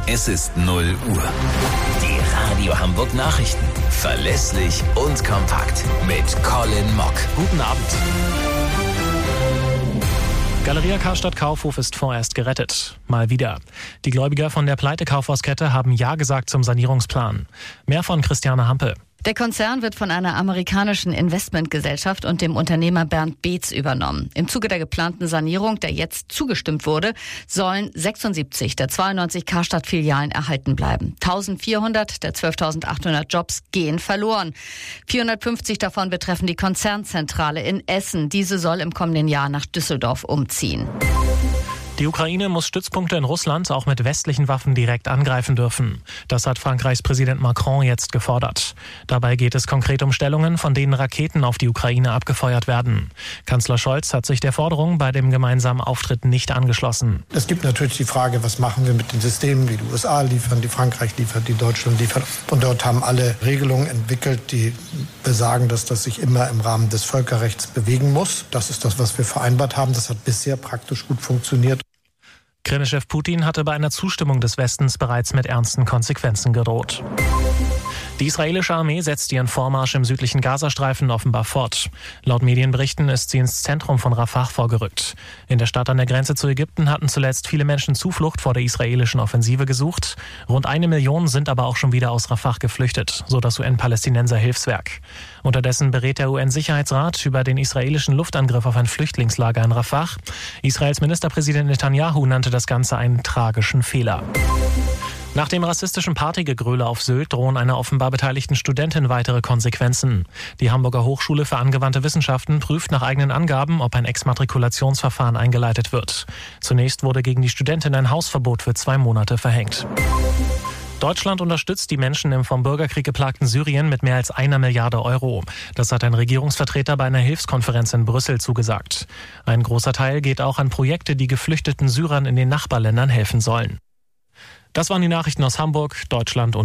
Es ist 0 Uhr. Die Radio Hamburg Nachrichten. Verlässlich und kompakt. Mit Colin Mock. Guten Abend. Galeria Karstadt Kaufhof ist vorerst gerettet. Mal wieder. Die Gläubiger von der Pleite-Kaufhauskette haben Ja gesagt zum Sanierungsplan. Mehr von Christiane Hampe. Der Konzern wird von einer amerikanischen Investmentgesellschaft und dem Unternehmer Bernd Beetz übernommen. Im Zuge der geplanten Sanierung, der jetzt zugestimmt wurde, sollen 76 der 92 Karstadt-Filialen erhalten bleiben. 1400 der 12.800 Jobs gehen verloren. 450 davon betreffen die Konzernzentrale in Essen. Diese soll im kommenden Jahr nach Düsseldorf umziehen. Die Ukraine muss Stützpunkte in Russland auch mit westlichen Waffen direkt angreifen dürfen. Das hat Frankreichs Präsident Macron jetzt gefordert. Dabei geht es konkret um Stellungen, von denen Raketen auf die Ukraine abgefeuert werden. Kanzler Scholz hat sich der Forderung bei dem gemeinsamen Auftritt nicht angeschlossen. Es gibt natürlich die Frage, was machen wir mit den Systemen, die USA liefern, die Frankreich liefert, die Deutschland liefert. Und dort haben alle Regelungen entwickelt, die besagen, dass das sich immer im Rahmen des Völkerrechts bewegen muss. Das ist das, was wir vereinbart haben. Das hat bisher praktisch gut funktioniert. Kreml-Chef Putin hatte bei einer Zustimmung des Westens bereits mit ernsten Konsequenzen gedroht. Die israelische Armee setzt ihren Vormarsch im südlichen Gazastreifen offenbar fort. Laut Medienberichten ist sie ins Zentrum von Rafah vorgerückt. In der Stadt an der Grenze zu Ägypten hatten zuletzt viele Menschen Zuflucht vor der israelischen Offensive gesucht. Rund 1 Million sind aber auch schon wieder aus Rafah geflüchtet, so das UN-Palästinenser-Hilfswerk. Unterdessen berät der UN-Sicherheitsrat über den israelischen Luftangriff auf ein Flüchtlingslager in Rafah. Israels Ministerpräsident Netanyahu nannte das Ganze einen tragischen Fehler. Nach dem rassistischen Partygegröle auf Sylt drohen einer offenbar beteiligten Studentin weitere Konsequenzen. Die Hamburger Hochschule für angewandte Wissenschaften prüft nach eigenen Angaben, ob ein Exmatrikulationsverfahren eingeleitet wird. Zunächst wurde gegen die Studentin ein Hausverbot für 2 Monate verhängt. Deutschland unterstützt die Menschen im vom Bürgerkrieg geplagten Syrien mit mehr als 1 Milliarde Euro. Das hat ein Regierungsvertreter bei einer Hilfskonferenz in Brüssel zugesagt. Ein großer Teil geht auch an Projekte, die geflüchteten Syrern in den Nachbarländern helfen sollen. Das waren die Nachrichten aus Hamburg, Deutschland und